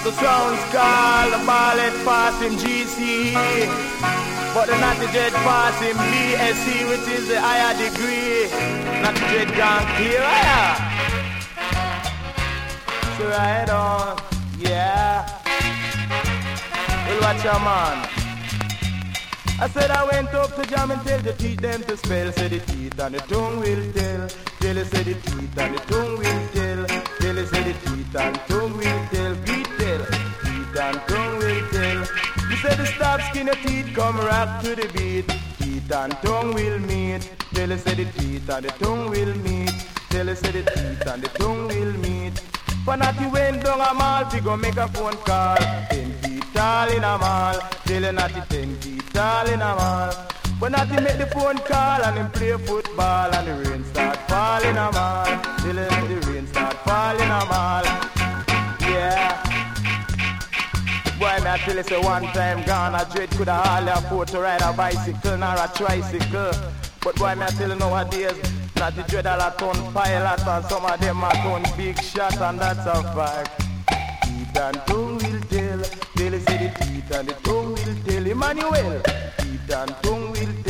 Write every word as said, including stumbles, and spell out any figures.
The sounds called the ballet pass in G C E, but the not the jet pass in B S C, which is the higher degree. Not the jet gone clear, yeah. So right on, yeah. Well, watch your man. I said I went up to jam and tell the teeth them to spell. Say the teeth and the tongue will tell. Tell say the teeth and the tongue will tell. Tell say the teeth and tongue will tell. Beat tell. Teeth and tongue will tell. You said the stop skin of teeth come rock to the beat. Teeth and tongue will meet. Tell say the teeth and the tongue will meet. Tell say the teeth and the tongue will meet. Panati went down a mall, fi go make a phone call. Ten feet tall in a mall, tell Natty ten feet tall in a mall. But Natty make the phone call and him play football and the rain start falling in a mall. Tell him the rain start falling in a mall. Yeah. Boy, me I tell you say one time gone a dread coulda hardly afford to ride a bicycle nor a tricycle. But boy, me I tell you nowadays. Not the dread a ton pilot and some of them a ton big shot and that's a fact. Teeth and tongue will tell. Tell say the teeth and the tongue will tell. Emmanuel. Teeth and tongue will